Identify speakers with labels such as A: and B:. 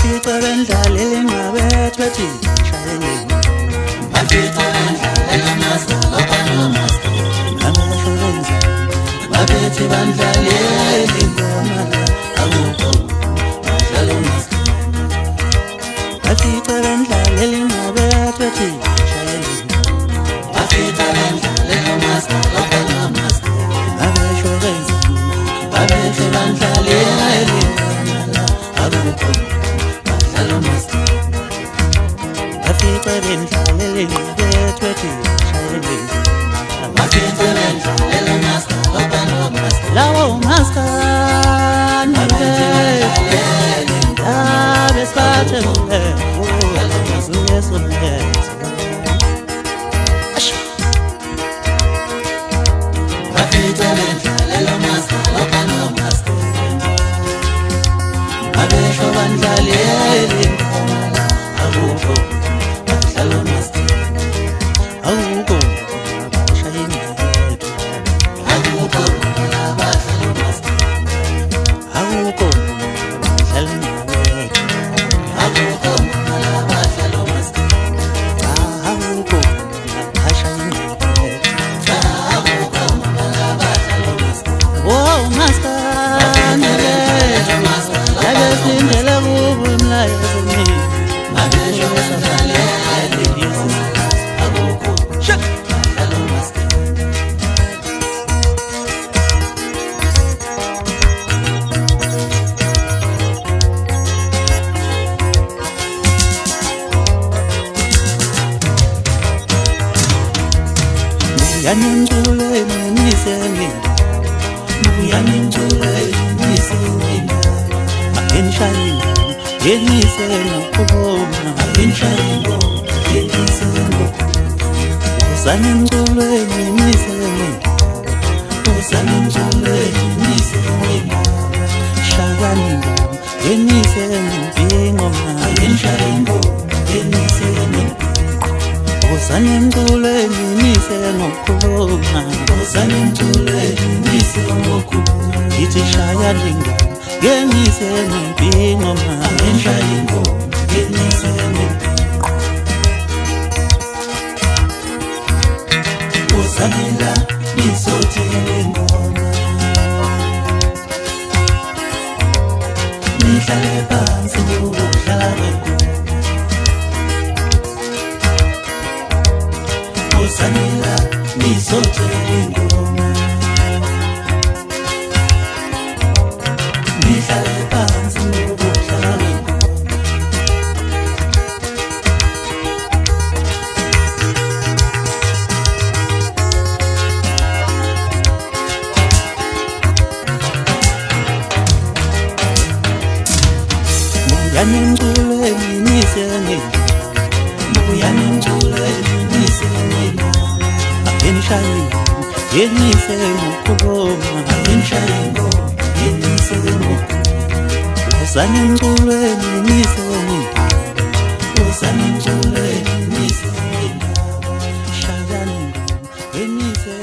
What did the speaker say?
A: bafica bendlalela ingqabethu bethi shayele bafica bendlalela master lopha master ngamehlo enzima babethi bandlalela ingoma akukho badlala master bafica bendlalela ingqabethu bethi shayele bafica bendlalela master lopha master ngamehlo enzima babethi bandlalela ingoma akukho badlala master bafica bendlalela ingqabethu bethi shayele bafica bendlalela master lopha master lawo master besiphathe uyesu bafica bendlalela master lopha master abesho bandlalela ingoma akukho badlala master akukho abashayeli bethu akukho badlala master akukho badlala bethu akukho badlala master akukho abashayeli bethu akukho badlala master oh master Lindele kubo imlayezo mina abesho bandlalela akukho badlala master Buyanenculo emiseni buyanenculo emiseni Enshayingo yeniseno kubona enshayingo yeniseno usanenculo emiseni usanenculo emiseni shayingo yeniseno ingoma enshayingo yeniseno usanenculo emiseni kubona usanenculo emiseni kubona ithi shayingo Geniseni ingoma enshayingo geniseni usamila nisothele ingoma nihlale phansi ukudlala usamila nisothele ingoma nihlale phansi ukudlala buyanenculo emiseni buyanenculo emiseni enshayingo yeniseni kubona enshayingo yeniseni usanenculo emiseni usanenculo emiseni shayingo yeniseni